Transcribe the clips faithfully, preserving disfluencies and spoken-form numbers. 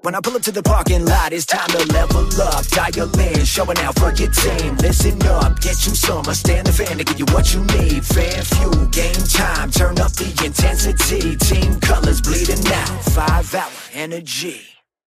When I pull up to the parking lot, it's time to level up. Dial in, showing out for your team. Listen up, get you some. I stand the fan to give you what you need. Fan fuel, game time, turn up the intensity. Team colors bleeding out, five hour energy.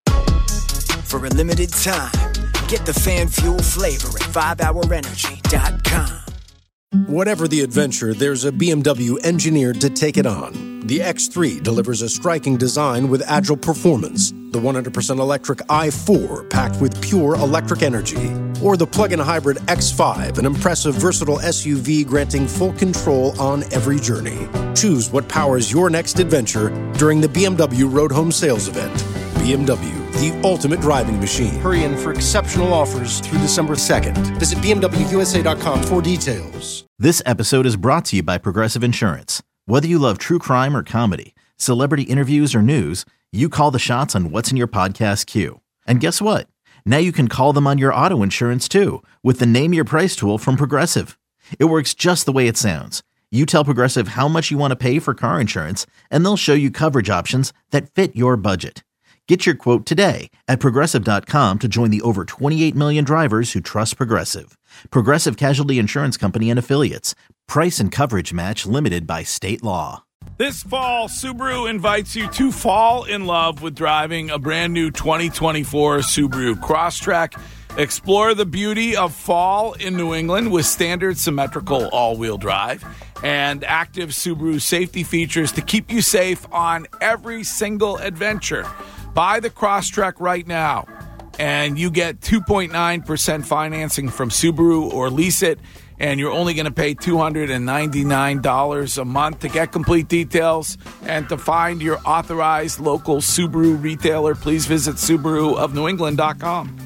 For a limited time, get the fan fuel flavor at five hour energy dot com. Whatever the adventure, there's a B M W engineered to take it on. The X three delivers a striking design with agile performance. The one hundred percent electric i four packed with pure electric energy. Or the plug-in hybrid X five, an impressive versatile S U V granting full control on every journey. Choose what powers your next adventure during the B M W Road Home Sales Event. B M W, the ultimate driving machine. Hurry in for exceptional offers through December second. Visit B M W U S A dot com for details. This episode is brought to you by Progressive Insurance. Whether you love true crime or comedy, celebrity interviews or news, you call the shots on what's in your podcast queue. And guess what? Now you can call them on your auto insurance too with the Name Your Price tool from Progressive. It works just the way it sounds. You tell Progressive how much you want to pay for car insurance, and they'll show you coverage options that fit your budget. Get your quote today at Progressive dot com to join the over twenty-eight million drivers who trust Progressive. Progressive Casualty Insurance Company and Affiliates. Price and coverage match limited by state law. This fall, Subaru invites you to fall in love with driving a brand new twenty twenty-four Subaru Crosstrek. Explore the beauty of fall in New England with standard symmetrical all-wheel drive and active Subaru safety features to keep you safe on every single adventure. Buy the Crosstrek right now, and you get two point nine percent financing from Subaru, or lease it, and you're only going to pay two hundred ninety-nine dollars a month. To get complete details and to find your authorized local Subaru retailer, please visit Subaru of New England dot com.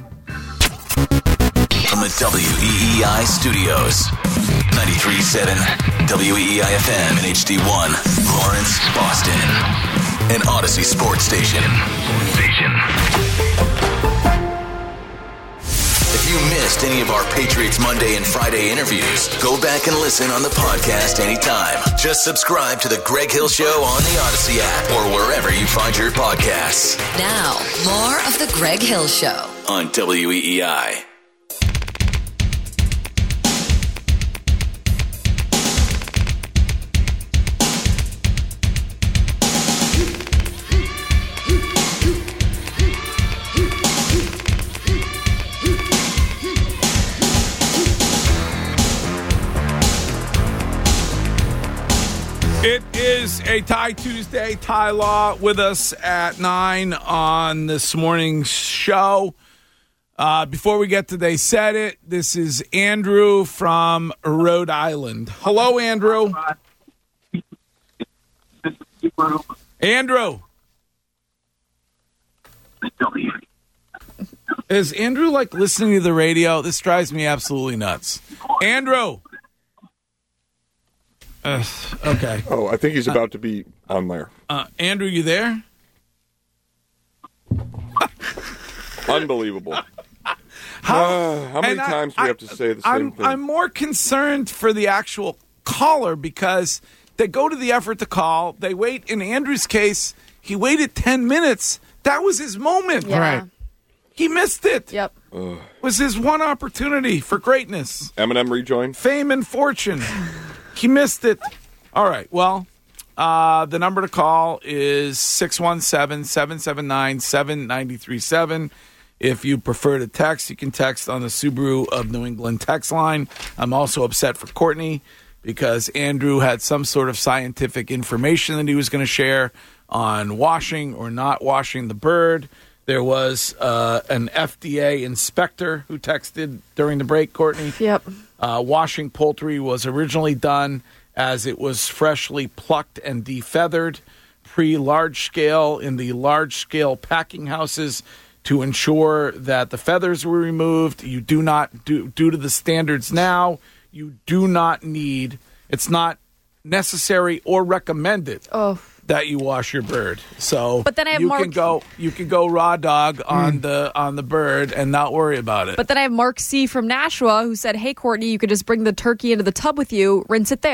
From the W E E I studios, ninety-three point seven W E E I F M and H D one, Lawrence, Boston. An Odyssey Sports Station. Station. If you missed any of our Patriots Monday and Friday interviews, go back and listen on the podcast anytime. Just subscribe to the Greg Hill Show on the Odyssey app or wherever you find your podcasts. Now, more of the Greg Hill Show on W E E I. It is a Tie Tuesday. Ty Law with us at nine on this morning's show. Uh, before we get to They Said It, this is Andrew from Rhode Island. Hello, Andrew. Andrew. Is Andrew, like, listening to the radio? This drives me absolutely nuts. Andrew. Uh, okay. Oh, I think he's about uh, to be on there. Uh, Andrew, you there? Unbelievable. How, uh, how many times I, do we have to say the same I'm, thing? I'm more concerned for the actual caller because they go to the effort to call. They wait. In Andrew's case, he waited ten minutes. That was his moment. Yeah. Right. He missed it. Yep. Ugh. It was his one opportunity for greatness. Eminem rejoined? Fame and fortune. He missed it. All right. Well, uh, the number to call is six one seven, seven seven nine, seven nine three seven. If you prefer to text, you can text on the Subaru of New England text line. I'm also upset for Courtney because Andrew had some sort of scientific information that he was going to share on washing or not washing the bird. There was uh, an F D A inspector who texted during the break, Courtney. Yep. Uh, washing poultry was originally done as it was freshly plucked and defeathered pre-large scale in the large scale packing houses to ensure that the feathers were removed. You do not, do, due to the standards now, you do not need, it's not necessary or recommended oh. that you wash your bird. So but then I have you Mark- can go you can go raw dog on mm. the on the bird and not worry about it. But then I have Mark C. from Nashua who said, hey, Courtney, you could just bring the turkey into the tub with you, rinse it there.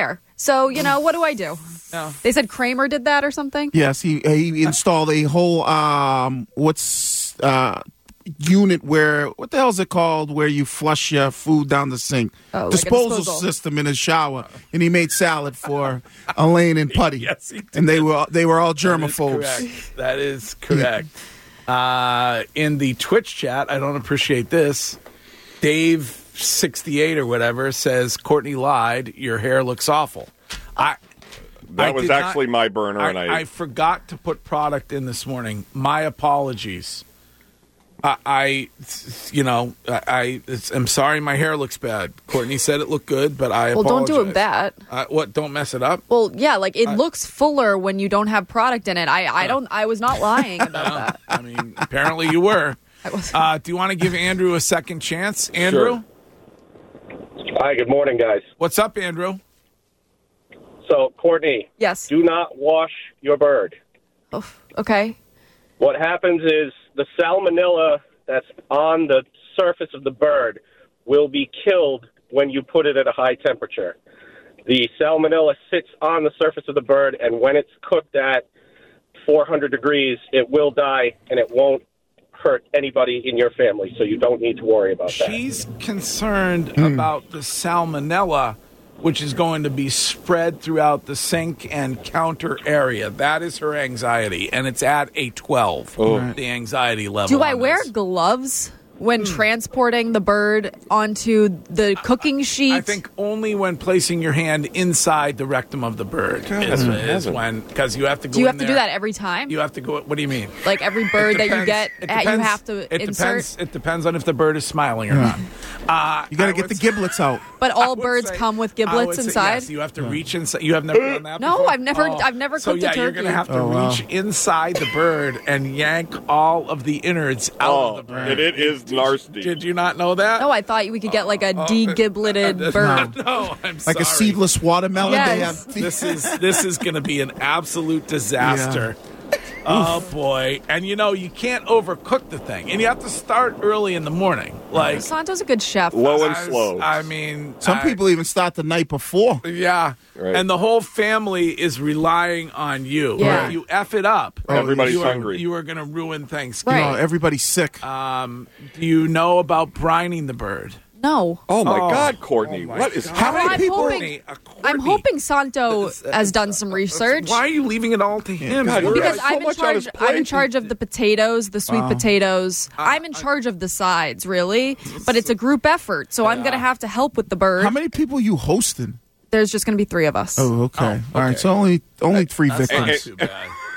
So, you know, what do I do? No. They said Kramer did that or something? Yes, he he installed a whole um what's uh unit where what the hell is it called where you flush your food down the sink? Oh, disposal, like a disposal system in his shower, and he made salad for Elaine and Putty. Yes, he did. And they were they were all That is germaphobes. correct. That is correct. uh, in the Twitch chat, I don't appreciate this. Dave sixty-eight or whatever says Courtney lied. Your hair looks awful. I. That I was did actually not, my burner, I, and I, I forgot to put product in this morning. My apologies. I, I you know, I, I am sorry. My hair looks bad. Courtney said it looked good, but I Well, don't apologize. do it bad. Uh, what? Don't mess it up. Well, yeah, like it I- looks fuller when you don't have product in it. I, I don't. I was not lying about that. I mean, apparently you were. I was. Uh, do you want to give Andrew a second chance, Andrew? Hi, good morning, guys. What's up, Andrew? So, Courtney, Yes. do not wash your bird. Oh, okay. What happens is the salmonella that's on the surface of the bird will be killed when you put it at a high temperature. The salmonella sits on the surface of the bird, and when it's cooked at four hundred degrees, it will die, and it won't hurt anybody in your family, so you don't need to worry about that. She's concerned about the salmonella, which is going to be spread throughout the sink and counter area. That is her anxiety, and it's at a twelve, the anxiety level. Do I on wear this. gloves when transporting the bird onto the cooking sheet? I think only when placing your hand inside the rectum of the bird is, is when, because you have to go do you in have to there. do that every time? You have to go. What do you mean? Like every bird that you Depends. get, It uh, you depends. have to It insert. depends. It depends on if the bird is smiling or not. Uh, You got I to get would the say- giblets out. But I all would birds say- come with I giblets would say inside. Yes, you have to reach inside. You have never done that No, before? I've never- Oh. I've never So cooked a yeah, you're turkey. going to have to Oh, wow. reach inside the bird and yank all of the innards out oh, of the bird. and it is nasty. Did you not know that? No, I thought we could get like a de-gibleted bird. No, I'm Like a sorry. seedless watermelon. They Yes. have This is this is going to be an absolute disaster. Oh boy! And you know you can't overcook the thing, and you have to start early in the morning. Like Santo's a good chef. Low and I- slow. I mean, Some I- people even start the night before. Yeah. Right. And the whole family is relying on you. Yeah. If you F it up, Everybody's you are, hungry. You are going to ruin Thanksgiving. Right. You know, everybody's sick. Um, do you know about brining the bird? No. Oh, my Oh. God, Courtney. Oh, my what is God. How many I'm people? hoping- Courtney, uh, I'm Courtney. hoping Santo This- uh, has done some research. Why are you leaving it all to him? God, You're Because so I'm in much on charge. his I'm in plate. charge of the potatoes, the sweet potatoes. I'm in charge of the sides, really. But it's a group effort, so I'm going to have to help with the bird. How many people you hosting? There's just going to be three of us. Oh, okay. Oh, All right. okay. So only only three That's not victims. too bad.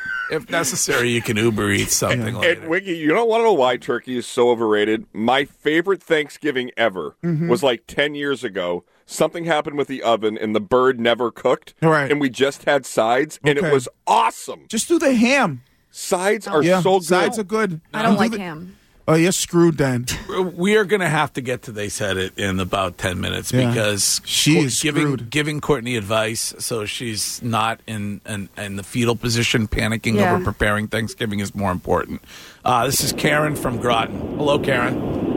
If necessary, you can Uber eat something later. And Wiggy, you don't want to know why turkey is so overrated? My favorite Thanksgiving ever Mm-hmm. was like ten years ago. Something happened with the oven, and the bird never cooked. Right. And we just had sides, and Okay. it was awesome. Just do the ham. Sides are Yeah, so good. sides are good. I don't Do like the- ham. Oh, you're screwed then. We are going to have to get to They Said It in about ten minutes Yeah. because She Co- is giving screwed. giving Courtney advice so she's not in, in, in the fetal position, panicking Yeah. over preparing Thanksgiving is more important. Uh, this is Karen from Groton. Hello, Karen.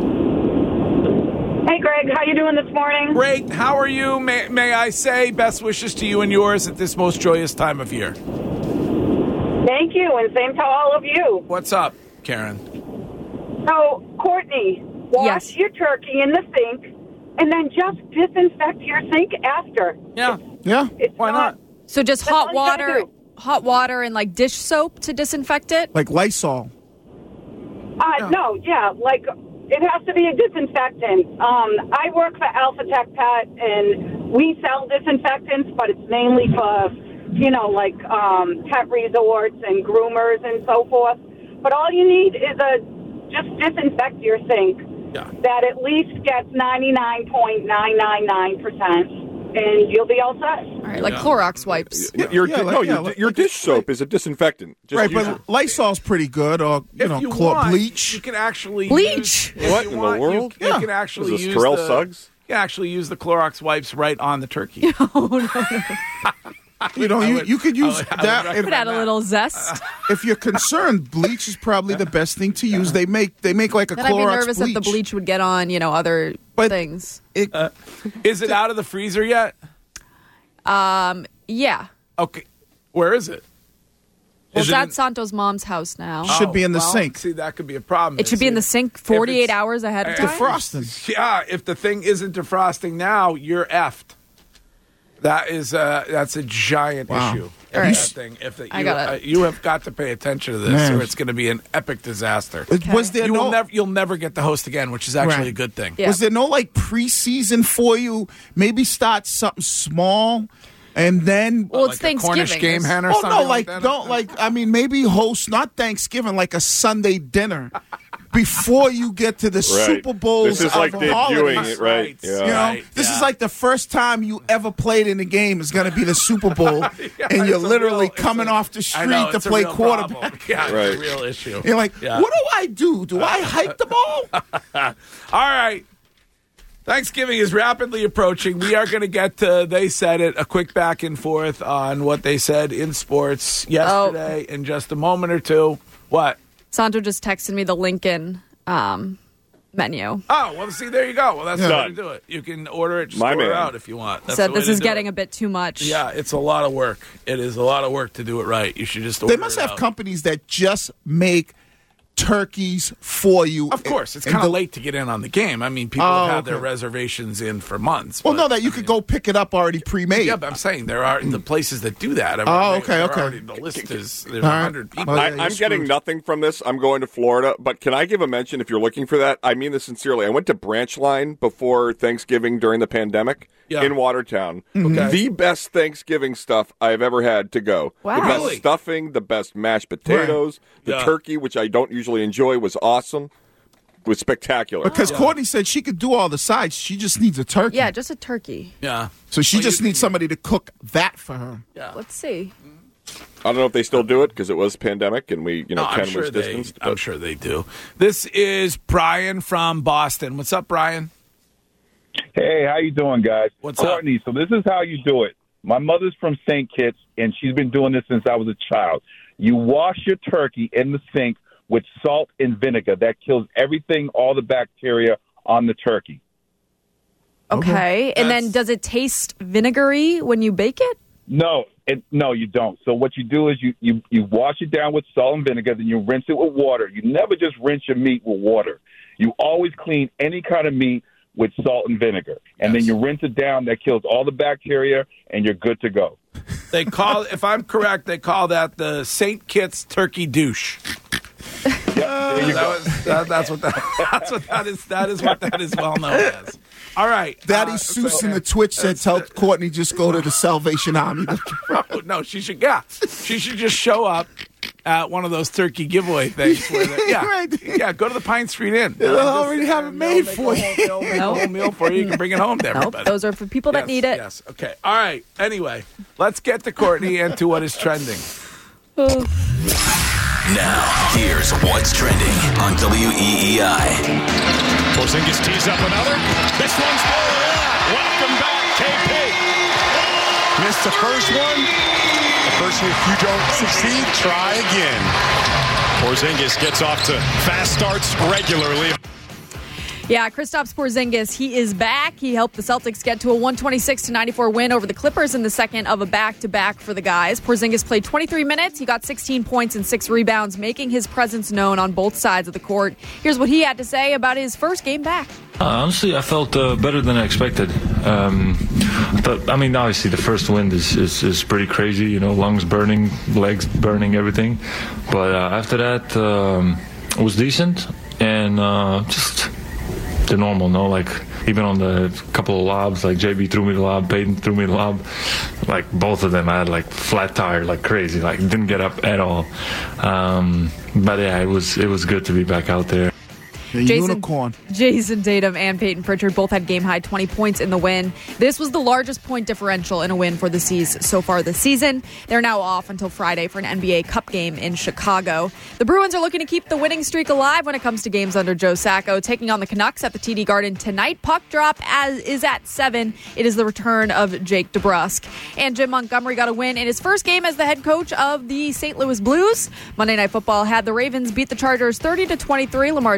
Hey, Greg, how you doing this morning? Great. How are you? May, may I say best wishes to you and yours at this most joyous time of year. Thank you, and same to all of you. What's up, Karen? So, Courtney, wash Yes. your turkey in the sink, and then just disinfect your sink after. Yeah. Yeah. It's Why not? So just That's hot all you gotta water, do. hot water, and like dish soap to disinfect it. Like Lysol. Uh, no, yeah, like it has to be a disinfectant. Um, I work for Alpha Tech Pet, and we sell disinfectants, but it's mainly for, you know, like um, pet resorts and groomers and so forth. But all you need is a just disinfect your sink Yeah. that at least gets ninety-nine point nine nine nine percent, and you'll be all set. All right, like Yeah. Clorox wipes. Your, Yeah, di- like- no, yeah, your, like- your like- dish soap is a disinfectant. Just Right, use but it. Lysol's pretty good, or you If know, you chlor- want, bleach. you can actually Bleach? Use, if What you in the want, you- world? You, Yeah. can actually Is this use Terrell the, Suggs? You can actually use the Clorox wipes right on the turkey. You know, I you, would- you could I use would- I would that. recommend Could add a little zest. If you're concerned, bleach is probably the best thing to use. They make they make like a Then I'd be Clorox nervous bleach. that the bleach would get on, you know, other But- things. It- Is it out of the freezer yet? Um, yeah. Okay. Where is it? Well, Is it's it at in- Santo's mom's house now. Should be in the well, sink. See, that could be a problem. It should be in the sink forty-eight it's- hours ahead of if time. Defrosting. Yeah, if the thing isn't defrosting now, you're effed. That is uh, that's a giant Wow. issue. If All right. that thing, if the, you, I got it. uh, you have got to pay attention to this, Man. or it's going to be an epic disaster. It- Was there You no? will never, you'll never get the host again, which is actually Right. a good thing. Yeah. Was there no like preseason for you? Maybe start something small, and then. Well, Like it's a Thanksgiving. Cornish game hen or Oh something no, like that? don't like. I mean, maybe host not Thanksgiving, like a Sunday dinner before you get to the Right. Super Bowls. This is like of debuting holidays. it, right? Right. Yeah. You know, Right, this yeah. is like the first time you ever played in a game is going to be the Super Bowl, Yeah, and you're it's a literally real- it's coming a- off the I street know, to it's a play real quarterback. problem. Yeah, it's Right. a real issue. You're like, Yeah. what do I do? Do I hike the ball? All right. Thanksgiving is rapidly approaching. We are going to get to, they said it, a quick back and forth on what they said in sports yesterday in just a moment or two. What? Santo just texted me the Lincoln um, menu. Oh, well, see, there you go. Well, that's the way Done. to do it. You can order it, just My order it man. out if you want. That's Said the way this to is do getting it. a bit too much. Yeah, it's a lot of work. It is a lot of work to do it right. You should just order They must it have out. companies that just make turkeys for you. Of course, it's And kind of the- late to get in on the game. I mean, people Oh, have had their okay. reservations in for months. Well, but- no, that you could go pick it up already pre-made. Yeah, but I'm saying there are the places that do that. I mean, Oh, they- okay, they're okay. already- the list is there's All a right. hundred people. Oh, yeah, I, you're I'm getting screwed. nothing from this. I'm going to Florida, but can I give a mention if you're looking for that? I mean this sincerely. I went to Branchline before Thanksgiving during the pandemic Yeah. in Watertown. Okay. The best Thanksgiving stuff I've ever had to go. Wow. The best Really? stuffing, the best mashed potatoes, the Yeah. turkey, which I don't usually enjoy, was awesome. It was spectacular. Because Courtney said she could do all the sides. She just needs a turkey. Yeah, just a turkey. Yeah. So she Well, just you- needs somebody to cook that for her. Yeah. Let's see. I don't know if they still do it because it was pandemic and we, you know, No, ten I'm sure was they. distanced. I'm but- sure they do. This is Brian from Boston. What's up, Brian? Hey, how you doing, guys? What's up? Courtney, so this is how you do it. My mother's from Saint Kitts, and she's been doing this since I was a child. You wash your turkey in the sink with salt and vinegar. That kills everything, all the bacteria on the turkey. Okay. And then That's- does it taste vinegary when you bake it? No, it, no, you don't. So what you do is you, you, you wash it down with salt and vinegar, then you rinse it with water. You never just rinse your meat with water. You always clean any kind of meat with salt and vinegar. And Yes. then you rinse it down. That kills all the bacteria, and you're good to go. They call, if I'm correct, they call that the Saint Kitts turkey douche. There you That go. was, that, that's what that, that's what that is. That is what that is well known as. All right, Daddy uh, Seuss so- in the Twitch said, tell Courtney just go to the Salvation Army. No, no, she should. Yeah, she should just show up at one of those turkey giveaway things. Where they- yeah, Right. yeah, go to the Pine Street Inn. They'll already have it They'll made make for a you. whole- They'll make a whole meal for you. You can bring it home to Nope. everybody. Those are for people that Yes, need it. Yes. Okay. All right. Anyway, let's get to Courtney and to what is trending. Now, here's what's trending on W E E I. Porzingis tees up another. This one's good. Welcome back, K P. Missed the first one. The first one, if you don't succeed, try again. Porzingis gets off to fast starts regularly. Yeah, Kristaps Porzingis, he is back. He helped the Celtics get to a one twenty-six to ninety-four win over the Clippers in the second of a back-to-back for the guys. Porzingis played twenty-three minutes. He got sixteen points and six rebounds, making his presence known on both sides of the court. Here's what he had to say about his first game back. Uh, honestly, I felt uh, better than I expected. Um, but I mean, obviously, the first wind is, is, is pretty crazy. You know, lungs burning, legs burning, everything. But uh, after that, um, it was decent and uh, just the normal. No, like even on the couple of lobs, like J B threw me the lob, Peyton threw me the lob. Like both of them, I had like flat tire, like crazy. Like didn't get up at all. Um, but yeah, it was it was good to be back out there. The Jason- unicorn. Jason Tatum and Peyton Pritchard both had game-high twenty points in the win. This was the largest point differential in a win for the C's so far this season. They're now off until Friday for an N B A Cup game in Chicago. The Bruins are looking to keep the winning streak alive when it comes to games under Joe Sacco, taking on the Canucks at the T D Garden tonight. Puck drop as is at seven. It is the return of Jake DeBrusk. And Jim Montgomery got a win in his first game as the head coach of the Saint Louis Blues. Monday Night Football had the Ravens beat the Chargers thirty to twenty-three. Lamar Jackson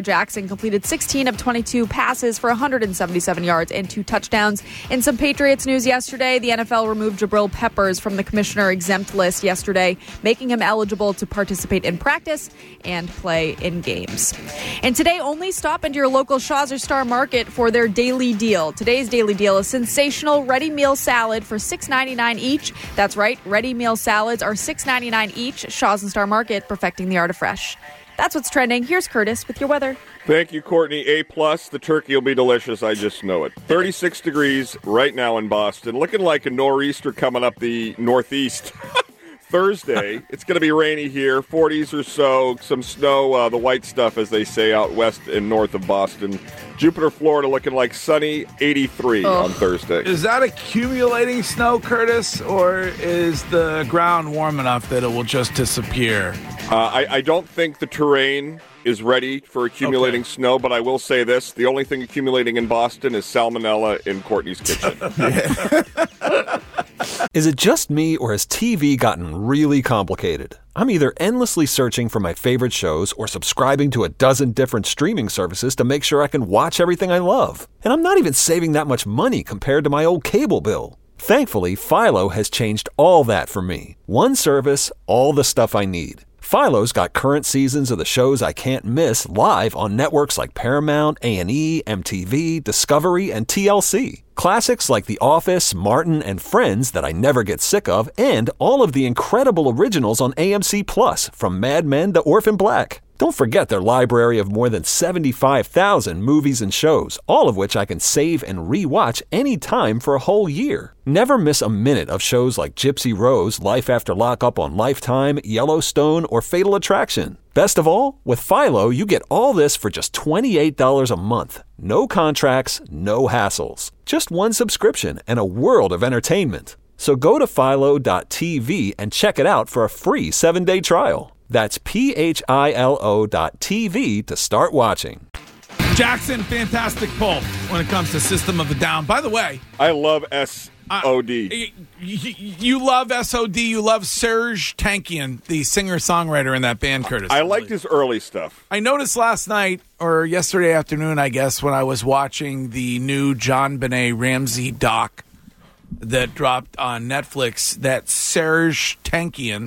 Jackson completed sixteen of twenty-two passes for one hundred seventy-seven yards and two touchdowns. In some Patriots news yesterday, the N F L removed Jabril Peppers from the commissioner exempt list yesterday, making him eligible to participate in practice and play in games. And today, only stop into your local Shaw's or Star Market for their daily deal. Today's daily deal is sensational ready meal salad for six ninety-nine each. That's right, ready meal salads are six ninety-nine each. Shaw's and Star Market, perfecting the art of fresh. That's what's trending. Here's Curtis with your weather. Thank you, Courtney. A plus. The turkey will be delicious. I just know it. thirty-six degrees right now in Boston. Looking like a nor'easter coming up the northeast. Thursday, it's going to be rainy here. forties or so. Some snow, uh, the white stuff, as they say, out west and north of Boston. Jupiter, Florida, looking like sunny, eighty-three Oh. on Thursday. Is that accumulating snow, Curtis, or is the ground warm enough that it will just disappear? Uh, I, I don't think the terrain is ready for accumulating okay. snow, but I will say this. The only thing accumulating in Boston is salmonella in Courtney's kitchen. Is it just me, or has T V gotten really complicated? I'm either endlessly searching for my favorite shows or subscribing to a dozen different streaming services to make sure I can watch everything I love. And I'm not even saving that much money compared to my old cable bill. Thankfully, Philo has changed all that for me. One service, all the stuff I need. Philo's got current seasons of the shows I can't miss live on networks like Paramount, A and E, M T V, Discovery, and T L C. Classics like The Office, Martin, and Friends that I never get sick of, and all of the incredible originals on A M C Plus, from Mad Men to Orphan Black. Don't forget their library of more than seventy-five thousand movies and shows, all of which I can save and re-watch anytime for a whole year. Never miss a minute of shows like Gypsy Rose, Life After Lockup on Lifetime, Yellowstone, or Fatal Attraction. Best of all, with Philo, you get all this for just twenty-eight dollars a month. No contracts, no hassles. Just one subscription and a world of entertainment. So go to philo dot t v and check it out for a free seven-day trial. That's P H I L O dot T V to start watching. Jackson, fantastic poll when it comes to System of a Down. By the way, I love S O D. Uh, you, you love S O D. You love Serge Tankian, the singer-songwriter in that band, Curtis. I liked his early stuff. I noticed last night, or yesterday afternoon, I guess, when I was watching the new John Benet Ramsey doc that dropped on Netflix, that Serge Tankian,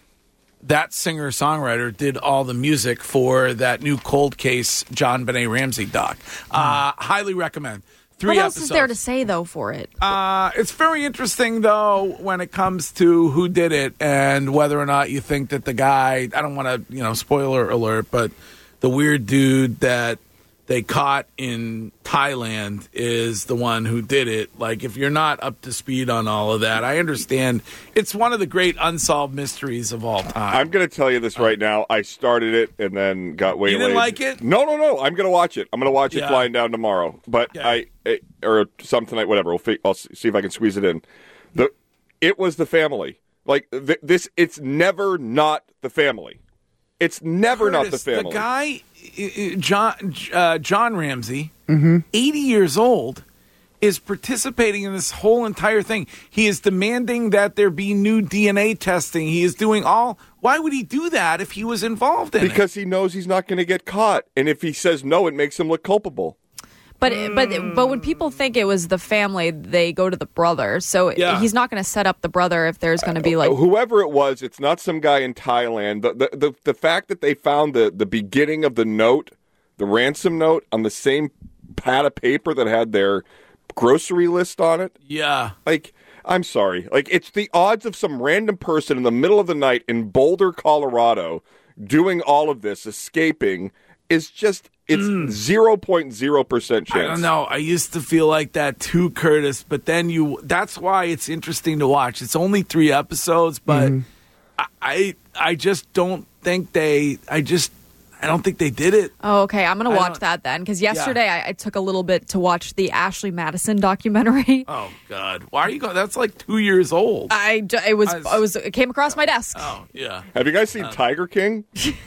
that singer-songwriter, did all the music for that new Cold Case John Benet Ramsey doc. Uh, highly recommend. Three what else episodes. is there to say, though, for it? Uh, it's very interesting, though, when it comes to who did it and whether or not you think that the guy, I don't want to, you know, spoiler alert, but the weird dude that they caught in Thailand is the one who did it. Like, if you're not up to speed on all of that, I understand. It's one of the great unsolved mysteries of all time. I'm going to tell you this right now. I started it and then got waylaid. You didn't like it? No, no, no. I'm going to watch it. I'm going to watch it Yeah. flying down tomorrow. But Yeah. I, it, or some tonight, whatever. We'll fi- I'll see if I can squeeze it in. The, it was the family. Like, th- this, it's never not the family. It's never Curtis, not the family. The guy, uh, John uh, John Ramsey, Mm-hmm. eighty years old, is participating in this whole entire thing. He is demanding that there be new D N A testing. He is doing all. Why would he do that if he was involved in it? Because he knows he's not going to get caught. And if he says no, it makes him look culpable. But but but when people think it was the family, they go to the brother. So Yeah. he's not going to set up the brother if there's going to be like Whoever it was, it's not some guy in Thailand. The, the the the fact that they found the the beginning of the note, the ransom note, on the same pad of paper that had their grocery list on it. Yeah. Like, I'm sorry. Like, it's the odds of some random person in the middle of the night in Boulder, Colorado, doing all of this, escaping, is just, it's zero point zero percent chance. I don't know. I used to feel like that too, Curtis. But then you, that's why it's interesting to watch. It's only three episodes, but Mhm. I, I, I just don't think they, I just, I don't think they did it. Oh, okay. I'm going I to watch don't- that then. Because yesterday I, I took a little bit to watch the Ashley Madison documentary. Oh, God. Why are you going? That's like two years old. I, d- it was, I was- I was, it came across my desk. Oh, yeah. Have you guys seen Tiger King?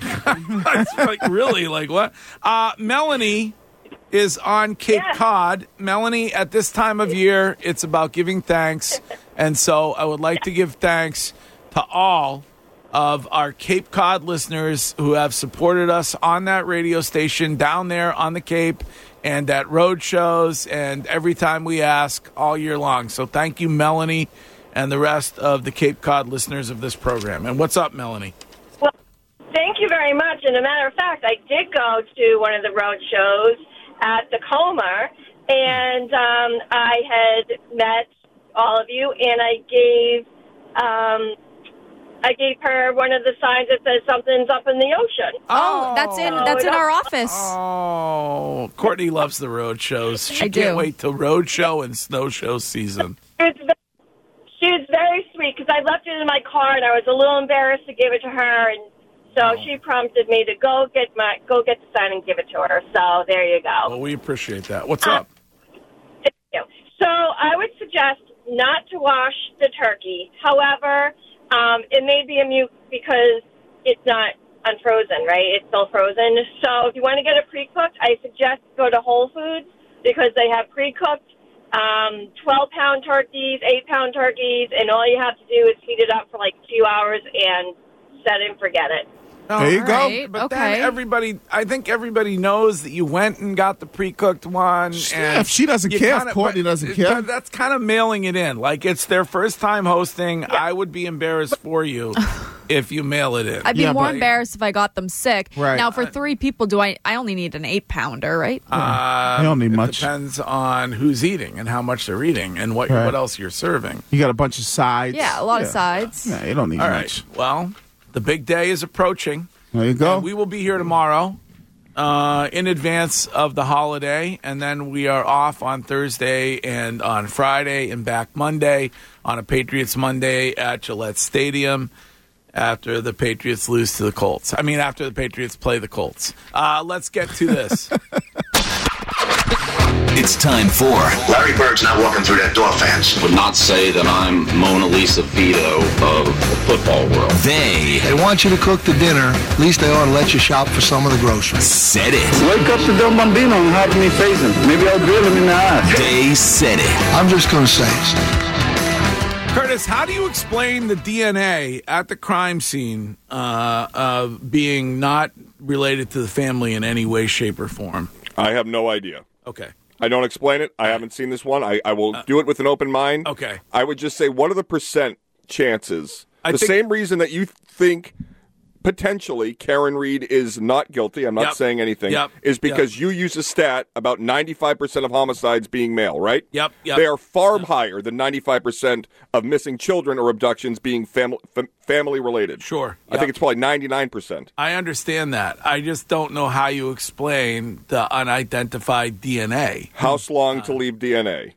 It's like, really? Like, what? Uh, Melanie is on Cape Cod. Melanie, at this time of year, it's about giving thanks. And so I would like to give thanks to all of our Cape Cod listeners who have supported us on that radio station down there on the Cape and at road shows and every time we ask all year long. So thank you, Melanie, and the rest of the Cape Cod listeners of this program. And what's up, Melanie? Well, thank you very much. And a matter of fact, I did go to one of the road shows at Tacoma, and um, I had met all of you, and I gave um, I gave her one of the signs that says something's up in the ocean. Oh, that's in So that's in it- our office. Oh, Courtney loves the road shows. She I do. can't wait till road show and snow show season. It's ve- she was very sweet because I left it in my car, and I was a little embarrassed to give it to her, and so she prompted me to go get my go get the sign and give it to her. So there you go. Well, we appreciate that. What's up? Thank you. So I would suggest not to wash the turkey. However, um, it may be a mute because it's not unfrozen, right? It's still frozen. So if you want to get it pre-cooked, I suggest go to Whole Foods because they have pre-cooked um, twelve-pound turkeys, eight-pound turkeys, and all you have to do is heat it up for like two hours and set it and forget it. There you go. Right, But okay. then everybody, I think everybody knows that you went and got the pre-cooked one. And if she doesn't you care, if kinda- Courtney but- doesn't care. but that's kind of mailing it in. Like it's their first time hosting. I would be embarrassed for you if you mail it in. I'd be Yeah, more but- embarrassed if I got them sick. Right. Now, for three people, do I? I only need an eight pounder, right? Uh, You don't need it much. depends on who's eating and how much they're eating and what Right. what else you're serving. You got a bunch of sides. Yeah, a lot of sides. Yeah, you don't need All much. right. Well, the big day is approaching. There you go. And we will be here tomorrow uh, in advance of the holiday, and then we are off on Thursday and on Friday and back Monday on a Patriots Monday at Gillette Stadium after the Patriots lose to the Colts. I mean, after the Patriots play the Colts. Uh, let's get to this. It's time for Larry Bird's not walking through that door, fans. Would not say that I'm Mona Lisa Vito of the football world. They They want you to cook the dinner. At least they ought to let you shop for some of the groceries. said it. Wake up to Don Bambino and have me face him. Maybe I'll drill him in the eye. They said it. I'm just going to say it. Curtis, how do you explain the D N A at the crime scene uh, of being not related to the family in any way, shape, or form? I have no idea. Okay. I don't explain it. I haven't seen this one. I, I will do it with an open mind. Okay. I would just say, what are the percent chances? I the think- same reason that you think potentially Karen Reed is not guilty, I'm not Yep. saying anything, Yep. is because you use a stat about ninety-five percent of homicides being male, right? Yep. Yep. They are far higher than ninety-five percent of missing children or abductions being fam- fam- family related. Sure. I think it's probably ninety-nine percent. I understand that. I just don't know how you explain the unidentified D N A. House long to leave D N A.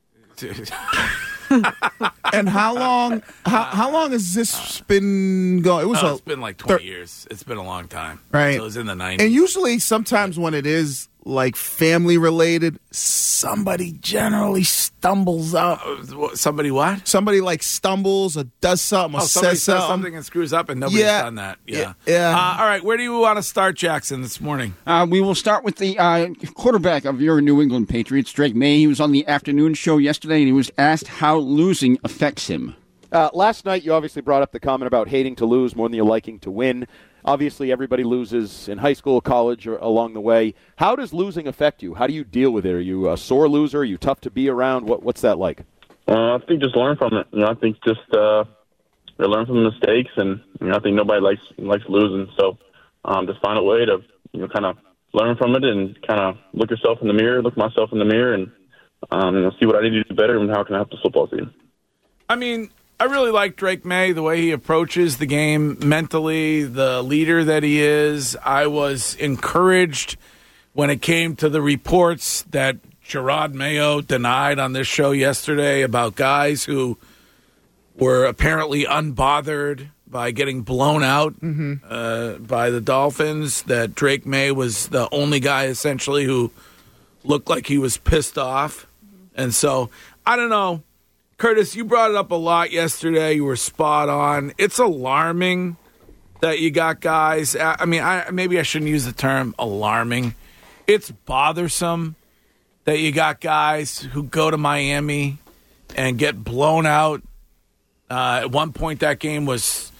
And how long? How, how long has this been going? It was Oh, a, it's been like twenty thir- years. It's been a long time. Right. So it was in the nineties. And usually, sometimes when it is like family related, somebody generally stumbles up. Somebody what? Somebody like stumbles or does something or Oh, somebody says says something. something and screws up, and nobody's Yeah. done that. Yeah. Yeah. Uh, all right. Where do you want to start, Jackson, this morning? Uh, we will start with the uh, quarterback of your New England Patriots, Drake May. He was on the afternoon show yesterday, and he was asked how losing affects him. Uh, last night, you obviously brought up the comment about hating to lose more than you liking to win. Obviously, everybody loses in high school, college, or along the way. How does losing affect you? How do you deal with it? Are you a sore loser? Are you tough to be around? What, what's that like? Uh, I think just learn from it. You know, I think just uh, learn from the mistakes, and you know, I think nobody likes likes losing. So um, just find a way to you know kind of learn from it and kind of look yourself in the mirror, look myself in the mirror, and um, you know, see what I need to do better and how can I help the football team. I mean, I really like Drake May, the way he approaches the game mentally, the leader that he is. I was encouraged when it came to the reports that Gerard Mayo denied on this show yesterday about guys who were apparently unbothered by getting blown out Mm-hmm. uh, by the Dolphins, that Drake May was the only guy essentially who looked like he was pissed off. And so, I don't know. Curtis, you brought it up a lot yesterday. You were spot on. It's alarming that you got guys. I mean, I, maybe I shouldn't use the term alarming. It's bothersome that you got guys who go to Miami and get blown out. Uh, at one point, that game was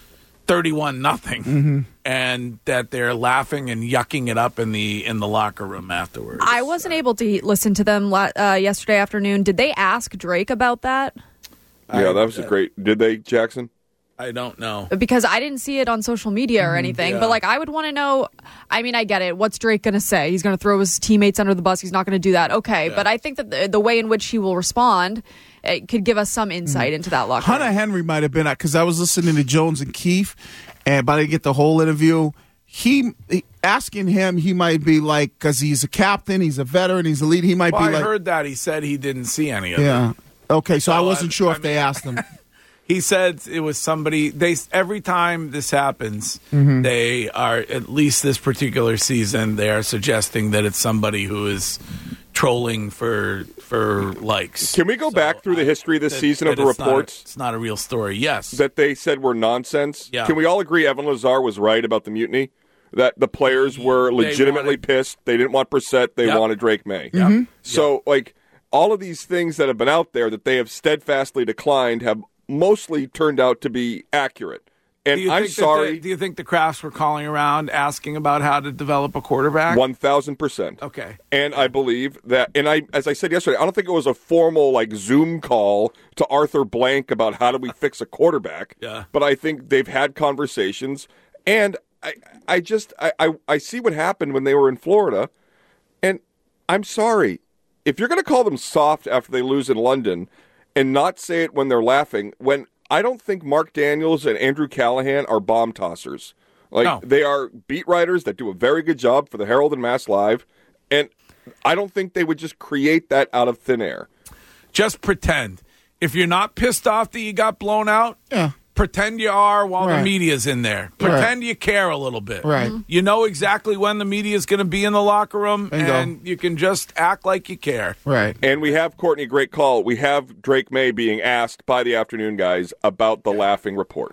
thirty-one nothing, Mm-hmm. and that they're laughing and yucking it up in the in the locker room afterwards. I wasn't able to listen to them uh, yesterday afternoon. Did they ask Drake about that? Yeah, that was a great. Did they, Jackson? I don't know. Because I didn't see it on social media or anything. yeah. But, like, I would want to know. I mean, I get it. What's Drake going to say? He's going to throw his teammates under the bus. He's not going to do that. Okay. Yeah. But I think that the, the way in which he will respond it could give us some insight into that locker room. Hunter Henry might have been, because I was listening to Jones and Keefe, and but I didn't get the whole interview. He, he asking him, he might be like, because he's a captain, he's a veteran, he's a leader. He might Well, be I like, heard that. He said he didn't see any of it. yeah. Okay, so I So, wasn't I- sure I if they asked him. He said it was somebody. They every time this happens, Mhm. they are, at least this particular season, they are suggesting that it's somebody who is trolling for for likes. Can we go back through the history of this That- season of that the it's not a- reports? it's not a real story. Yes. That they said were nonsense? Yeah. Can we all agree Evan Lazar was right about the mutiny? That the players were legitimately wanted- pissed. They didn't want Brissett. They Yep. wanted Drake May. Yep. Mhm. So, like, all of these things that have been out there that they have steadfastly declined have mostly turned out to be accurate. And do you I'm think that sorry. the- do you think the Crafts were calling around asking about how to develop a quarterback? One thousand percent. Okay. And I believe that, and I, as I said yesterday, I don't think it was a formal like Zoom call to Arthur Blank about how do we fix a quarterback. Yeah. But I think they've had conversations, and I, I just, I, I, I see what happened when they were in Florida, and I'm sorry if you're going to call them soft after they lose in London, and not say it when they're laughing. When I don't think Mark Daniels and Andrew Callahan are bomb tossers. Like, No. they are beat writers that do a very good job for the Herald and Mass Live, and I don't think they would just create that out of thin air. Just pretend. If you're not pissed off that you got blown out, yeah. pretend you are while the Right. media's in there. Pretend you care a little bit. Right. You know exactly when the media's going to be in the locker room, Bingo. and you can just act like you care. Right. And we have, Courtney, great call. We have Drake May being asked by the afternoon guys about the laughing report.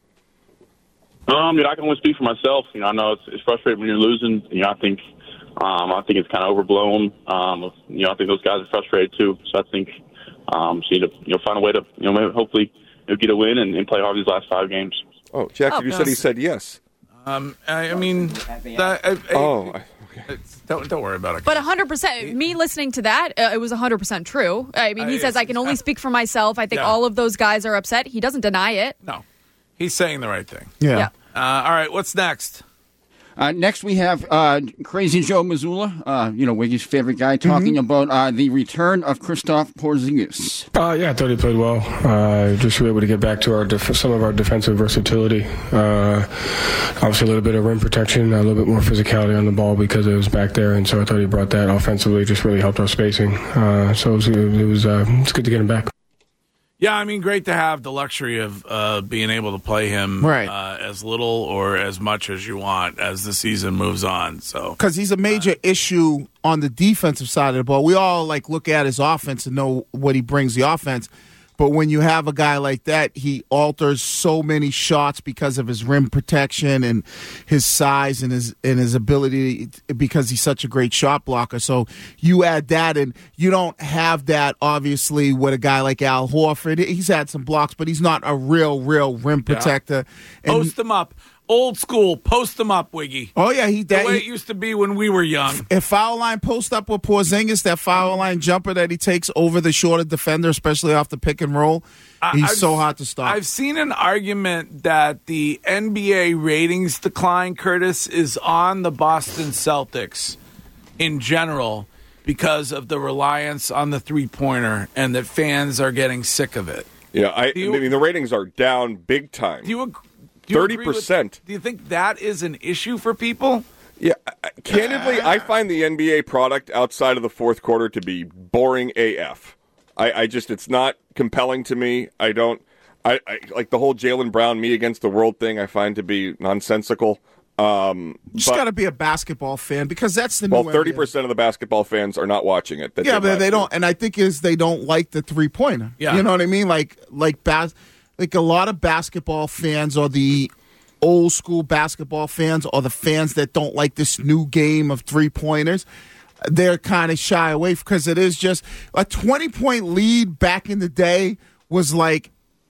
Um, you know, I can only speak for myself. You know, I know it's, it's frustrating when you're losing. You know, I think, um, I think it's kind of overblown. Um, you know, I think those guys are frustrated too. So I think, um, so you need to, you know, find a way to, you know, maybe hopefully you know, get a win and, and play hard these last five games. Oh, Jackson, Oh, you said he yes. said yes. Um, I, I mean, that, I, I, Oh, I- it's- don't don't worry about it. But one hundred percent, me listening to that, uh, it was one hundred percent true. I mean, he Uh, says, I can only speak for myself. I think Yeah. all of those guys are upset. He doesn't deny it. No, he's saying the right thing. Yeah. Yeah. Uh, all right, what's next? Uh, next, we have uh, Crazy Joe Mazzulla, uh, you know, Wiggy's favorite guy, talking Mm-hmm. about uh, the return of Christoph Porzingis. Uh, yeah, I thought he played well. Uh, just were able to get back to our def- some of our defensive versatility. Uh, obviously, a little bit of rim protection, a little bit more physicality on the ball because it was back there, and so I thought he brought that offensively. Just really helped our spacing. Uh, so it was it was uh, it's good to get him back. Yeah, I mean, great to have the luxury of uh, being able to play him Right. uh, as little or as much as you want as the season moves on. So Because he's a major issue on the defensive side of the ball. We all like look at his offense and know what he brings the offense. But when you have a guy like that, he alters so many shots because of his rim protection and his size and his and his ability because he's such a great shot blocker. So you add that, and you don't have that obviously with a guy like Al Horford. He's had some blocks, but he's not a real, real rim protector. And- post them up. Old school, post them up, Wiggy. Oh yeah, he The that, way he- it used to be when we were young. If foul line post up with Porzingis, that foul line jumper that he takes over the shorter defender, especially off the pick and roll, he's I've- so hard to stop. I've seen an argument that the N B A ratings decline, Curtis, is on the Boston Celtics in general because of the reliance on the three-pointer and that fans are getting sick of it. Yeah, I, Do you- I mean, the ratings are down big time. Do you, ag- do you agree with- thirty percent. Do you think that is an issue for people? Yeah, I- candidly, I find the N B A product outside of the fourth quarter to be boring A F. I, I just, it's not compelling to me. I don't, I, I like the whole Jaylen Brown me against the world thing. I find to be nonsensical. Um, Just but- got to be a basketball fan because that's the well, new thirty N B A. percent of the basketball fans are not watching it. That Yeah, did but last they year. don't, and I think is they don't like the three pointer. Yeah. You know what I mean? Like like bas- like a lot of basketball fans are the old school basketball fans or the fans that don't like this new game of three pointers. They're kind of shy away because it is just a twenty point lead back in the day was like an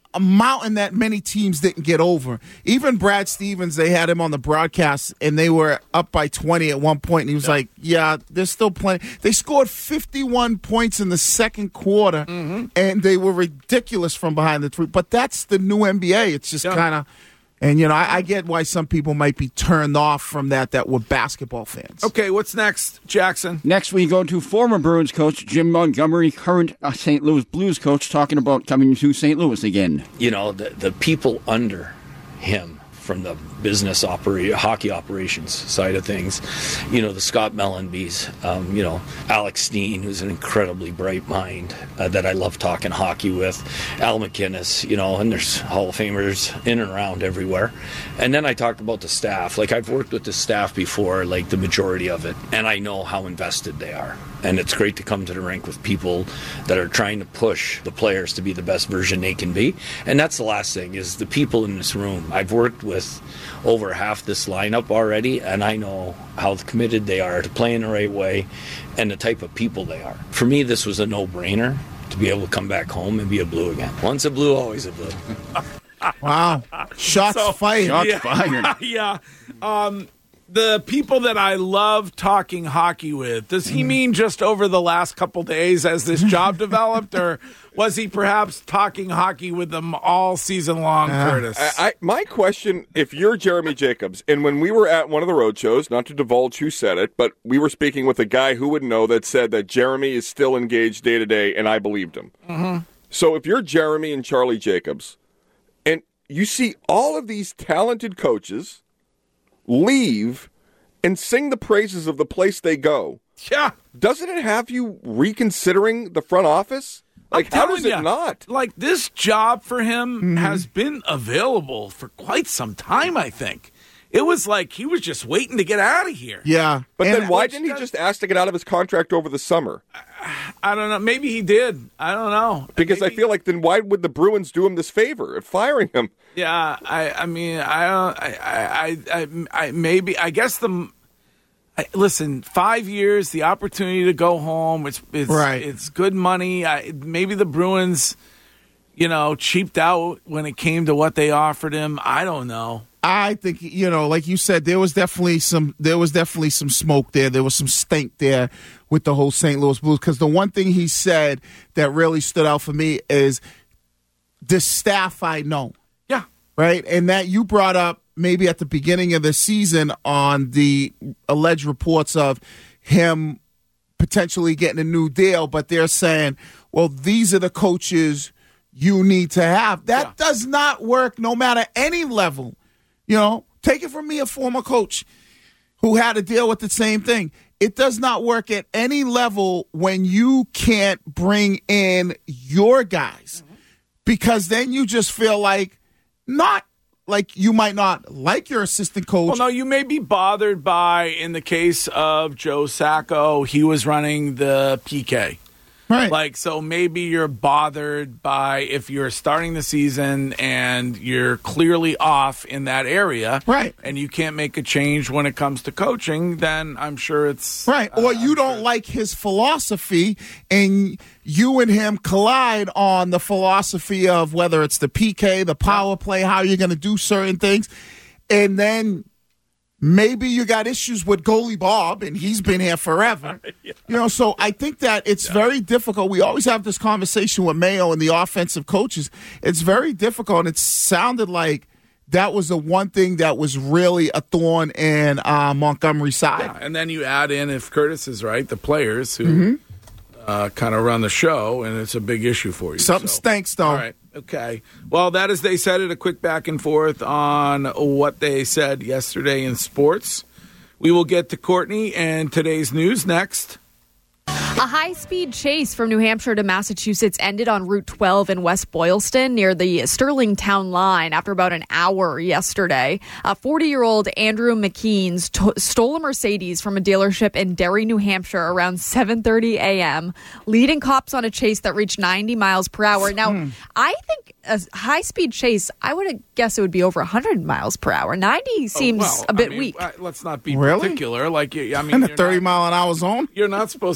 a mountain that many teams didn't get over. Even Brad Stevens, they had him on the broadcast, and they were up by twenty at one point, and he was yeah. like, yeah, there's still plenty. They scored fifty-one points in the second quarter, mm-hmm. and they were ridiculous from behind the three. But that's the new N B A. It's just yeah. kind of... And, you know, I, I get why some people might be turned off from that that were basketball fans. Okay, what's next, Jackson? Next, we go to former Bruins coach Jim Montgomery, current uh, Saint Louis Blues coach, talking about coming to Saint Louis again. You know, the, the people under him from the business opera- hockey operations side of things, you know, the Scott Mellenbys, um, you know, Alex Steen, who's an incredibly bright mind uh, that I love talking hockey with, Al McInnes, you know, and there's Hall of Famers in and around everywhere. And then I talked about the staff. Like, I've worked with the staff before, like the majority of it, and I know how invested they are. And it's great to come to the rink with people that are trying to push the players to be the best version they can be. And that's the last thing, is the people in this room. I've worked with over half this lineup already, and I know how committed they are to playing the right way and the type of people they are. For me, this was a no-brainer to be able to come back home and be a Blue again. Once a Blue, always a Blue. Wow. Shots so, fired. Shots yeah, fired. yeah. Um, the people that I love talking hockey with, does he mean just over the last couple days as this job developed, or was he perhaps talking hockey with them all season long, uh, Curtis? I, I, my question, if you're Jeremy Jacobs, and when we were at one of the road shows, not to divulge who said it, but we were speaking with a guy who would know that said that Jeremy is still engaged day to day, and I believed him. Mm-hmm. So if you're Jeremy and Charlie Jacobs, and you see all of these talented coaches leave and sing the praises of the place they go, yeah, doesn't it have you reconsidering the front office? Like, how does it you, not? Like, this job for him Mm-hmm. has been available for quite some time, I think. It was like he was just waiting to get out of here. Yeah. But And then why which didn't he does- just ask to get out of his contract over the summer? I don't know. Maybe he did. I don't know. Because Maybe, I feel like then why would the Bruins do him this favor of firing him? Yeah, I, I mean, I don't, I, I, I, I, maybe, I guess the, I, listen, five years, the opportunity to go home, it's, it's, Right. it's good money. I, maybe the Bruins, you know, cheaped out when it came to what they offered him. I don't know. I think, you know, like you said, there was definitely some there was definitely some smoke there. There was some stink there with the whole Saint Louis Blues, because the one thing he said that really stood out for me is the staff I know. Yeah. Right? And that you brought up maybe at the beginning of the season on the alleged reports of him potentially getting a new deal, but they're saying, well, these are the coaches you need to have. That yeah. does not work no matter any level. You know, take it from me, a former coach who had to deal with the same thing. It does not work at any level when you can't bring in your guys, mm-hmm. because then you just feel like not like you might not like your assistant coach. Well, no, you may be bothered by, in the case of Joe Sacco, he was running the P K. Right. Like, so maybe you're bothered by if you're starting the season and you're clearly off in that area. Right. And you can't make a change when it comes to coaching, then I'm sure it's... Right. Or uh, you I'm don't sure. like his philosophy, and you and him collide on the philosophy of whether it's the P K, the power play, how you're going to do certain things. And then maybe you got issues with goalie Bob, and he's been here forever. yeah. You know, so I think that it's yeah. very difficult. We always have this conversation with Mayo and the offensive coaches. It's very difficult, and it sounded like that was the one thing that was really a thorn in uh, Montgomery's side. Yeah. And then you add in, if Curtis is right, the players who mm-hmm. uh, kind of run the show, and it's a big issue for you. Something so. stinks, though. All right. Okay. Well, that is, they said it, a quick back and forth on what they said yesterday in sports. We will get to Courtney and today's news next. A high-speed chase from New Hampshire to Massachusetts ended on Route twelve in West Boylston near the Sterling Town line after about an hour yesterday. A forty-year-old Andrew McKeans t- stole a Mercedes from a dealership in Derry, New Hampshire around seven thirty a.m., leading cops on a chase that reached ninety miles per hour. Now, I think a high-speed chase, I would guess it would be over one hundred miles per hour. ninety seems oh, well, a bit I mean, weak. Uh, let's not be really? particular. Like, I mean, in a you're thirty not, mile an hour zone? You're not supposed to be driving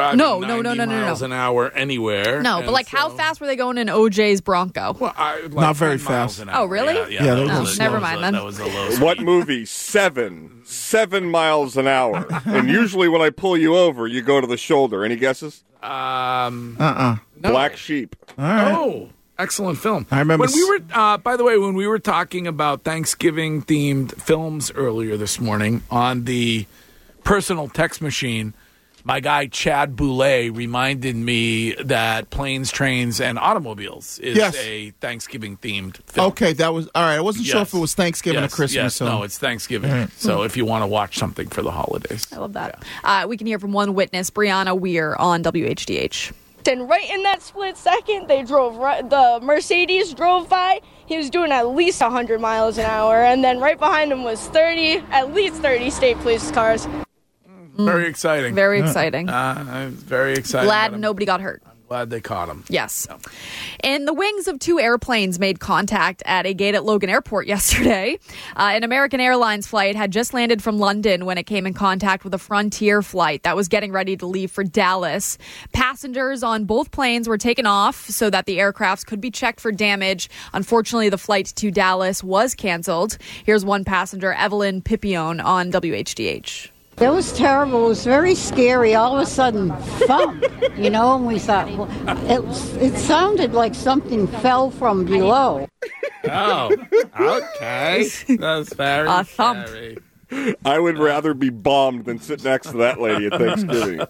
driving No, no, ninety no, no, no, no. miles an hour anywhere. No, and but like, so- how fast were they going in O J's Bronco? Well, I, like Not very ten miles fast. an Oh, hour. really? Yeah, yeah, Yeah, that they was were a- slow. Never that was mind a- then. That was a low speed. What movie? Seven. Seven miles an hour. And usually when I pull you over, you go to the shoulder. Any guesses? Um, Uh-uh. no. Black Sheep. All right. Oh, excellent film. I remember when we s- were. Uh, by the way, when we were talking about Thanksgiving themed films earlier this morning on the personal text machine, my guy Chad Boulay reminded me that Planes, Trains, and Automobiles is Yes. a Thanksgiving themed film. Okay, that was all right. I wasn't sure Yes. if it was Thanksgiving yes, or Christmas. Yes, so. no, it's Thanksgiving. All right. So if you want to watch something for the holidays, I love that. Uh, we can hear from one witness, Brianna Weir, on W H D H. And right in that split second, they drove right, the Mercedes drove by. He was doing at least one hundred miles an hour, and then right behind him was thirty, at least thirty state police cars. very exciting. Very exciting. Uh, I'm very excited. Glad about him. nobody got hurt. Glad they caught him. Yes. And the wings of two airplanes made contact at a gate at Logan Airport yesterday. Uh, an American Airlines flight had just landed from London when it came in contact with a Frontier flight that was getting ready to leave for Dallas. Passengers on both planes were taken off so that the aircrafts could be checked for damage. Unfortunately, the flight to Dallas was canceled. Here's one passenger, Evelyn Pipione, on W H D H. It was terrible. It was very scary. All of a sudden, thump, you know, and we thought, well, it, it sounded like something fell from below. Oh, okay. That's very A thump. scary. I would rather be bombed than sit next to that lady at Thanksgiving.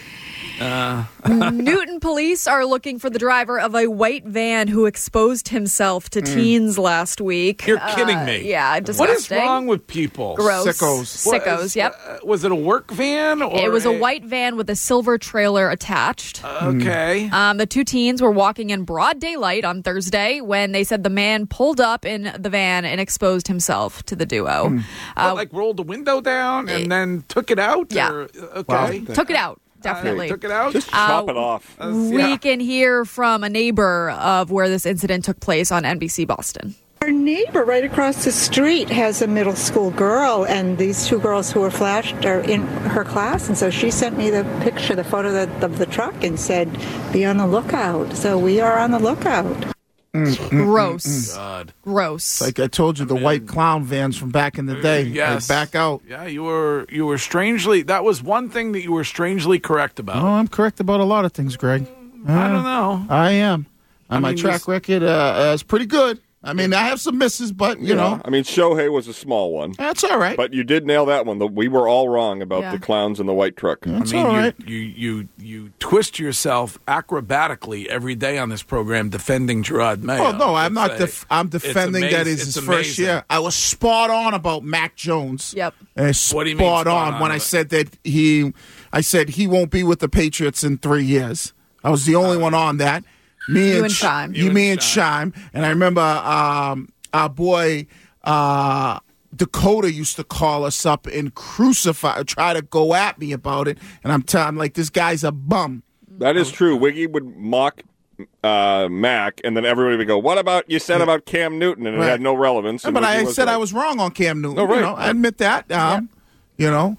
Uh, Newton police are looking for the driver of a white van who exposed himself to teens last week. You're kidding Uh, me. Yeah, What disgusting. is wrong with people? Gross. Sickos. What Sickos, is- yep. uh, was it a work van? Or It was a white van with a silver trailer attached. Okay. Um, the two teens were walking in broad daylight on Thursday when they said the man pulled up in the van and exposed himself to the duo. What, Uh, like rolled the window down and then took it out? Yeah. Or- okay. took it out, definitely. Took it out? Just chop Uh, it off. We can hear from a neighbor of where this incident took place on N B C Boston. Our neighbor right across the street has a middle school girl, and these two girls who were flashed are in her class, and so she sent me the picture, the photo of the, of the truck, and said, be on the lookout. So we are on the lookout. Mm, mm, Gross. mm, mm. God. Gross. Like I told you, the white clown vans from back in the day. Yes. They back out. Yeah, you were you were strangely. That was one thing that you were strangely correct about. Oh, I'm correct about a lot of things, Greg. I Uh, don't know. I am. Uh, I my mean, track this- record uh, is pretty good. I mean, I have some misses, but, you know, I mean, Shohei was a small one. that's all right. But you did nail that one. The- We were all wrong about Yeah. the clowns in the white truck. That's I mean, all you, right. you you you twist yourself acrobatically every day on this program defending Gerard Mayo. Well, no, I'm It's not. a- Def- I'm it's defending that amazing. is It's his first amazing. year. I was spot on about Mac Jones. Yep. And What do you mean spot spot on on when I about- said that he, I said he won't be with the Patriots in three years. I was the only one on that. Me You and and Sh- Shime. You, You me and and Shime. And I remember um, our boy uh, Dakota used to call us up and crucify, try to go at me about it. And I'm telling, like, this guy's a bum. That is true. Wiggy would mock uh, Mac, and then everybody would go, what about you said about Cam Newton? And it Right. had no relevance. and but Wiggy I was said right. I was wrong on Cam Newton. No, right. You know, I admit that. Um, You know,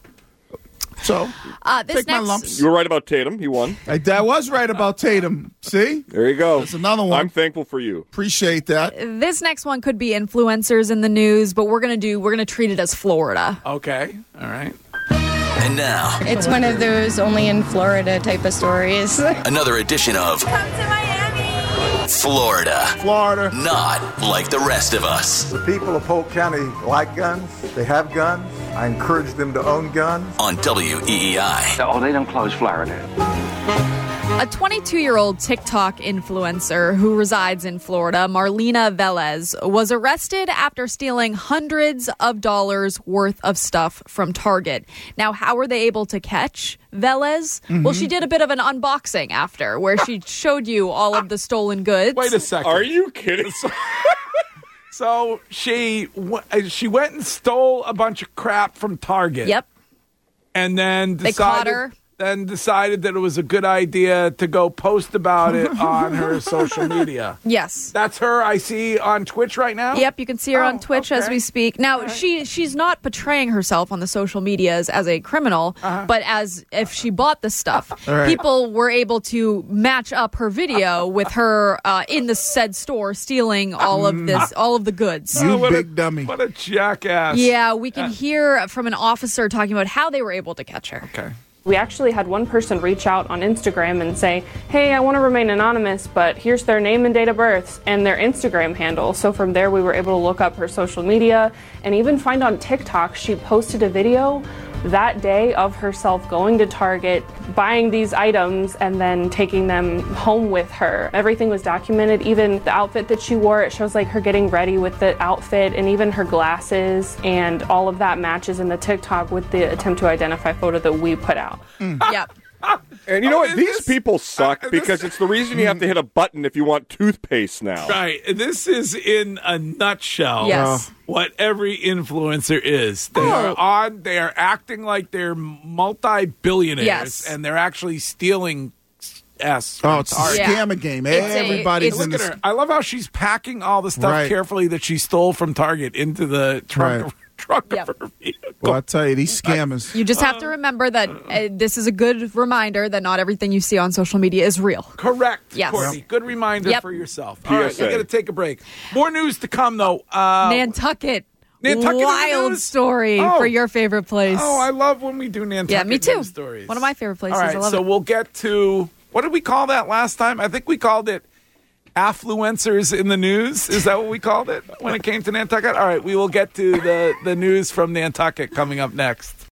so Uh, this take my next lumps. You were right about Tatum. He won. I, I was right about Tatum. See, There you go. That's another one. I'm thankful for you. Appreciate that. this next one could be influencers in the news, but we're gonna do we're gonna treat it as Florida. Okay. All right. And now, It's one of those only in Florida type of stories. another edition of Come to Miami. Florida. Florida. Not like the rest of us. The people of Polk County like guns. They have guns. I encourage them to own guns. On W E E I. Oh, they don't close Florida. A twenty-two-year-old TikTok influencer who resides in Florida, Marlena Velez, was arrested after stealing hundreds of dollars worth of stuff from Target. Now, how were they able to catch Velez? Mm-hmm. Well, she did a bit of an unboxing after, where she showed you all of the stolen goods. Wait a second. Are you kidding? So she w- she went and stole a bunch of crap from Target. Yep. And then They decided caught her. then decided that it was a good idea to go post about it on her social media. Yes. That's her I see on Twitch right now? Yep, you can see her Oh, on Twitch okay. as we speak. Now, she she's not portraying herself on the social medias as a criminal, Uh-huh. but as if she bought the stuff. All right. People were able to match up her video with her uh, in the said store stealing all of this, all of the goods. You Oh, what big a, dummy. What a jackass. Yeah, we can hear from an officer talking about how they were able to catch her. Okay. We actually had one person reach out on Instagram and say, hey, I want to remain anonymous, but here's their name and date of birth and their Instagram handle. So from there, we were able to look up her social media and even find on TikTok, she posted a video that day of herself going to Target, buying these items, and then taking them home with her. Everything was documented, even the outfit that she wore. It shows like her getting ready with the outfit and even her glasses, and all of that matches in the TikTok with the attempt to identify photo that we put out. Yep. And you know Oh, what? is These this- people suck uh, because this- it's the reason you have to hit a button if you want toothpaste now. Right. This is in a nutshell Yes. what every influencer is. They Oh. are on, they are acting like they're multi-billionaires Yes. and they're actually stealing S. Oh, it's a Target. Yeah. scam game. It's a- Everybody's it's- in Look at this. her. I love how she's packing all the stuff Right. carefully that she stole from Target into the trunk, Right. trunk Yep. of her vehicle. Well, I tell you, these scammers. You just have to remember that uh, this is a good reminder that not everything you see on social media is real. Correct, Yes. Courtney. Good reminder Yep. for yourself. All right, P S A. we got to take a break. More news to come, though. Uh, Nantucket. Nantucket in the Wild news? story Oh. for your favorite place. Oh, I love when we do Nantucket yeah, me too. news stories. One of my favorite places. All right, I love so it. we'll get to, what did we call that last time? I think we called it affluencers in the news. Is that what we called it when it came to Nantucket? All right, we will get to the, the news from Nantucket coming up next.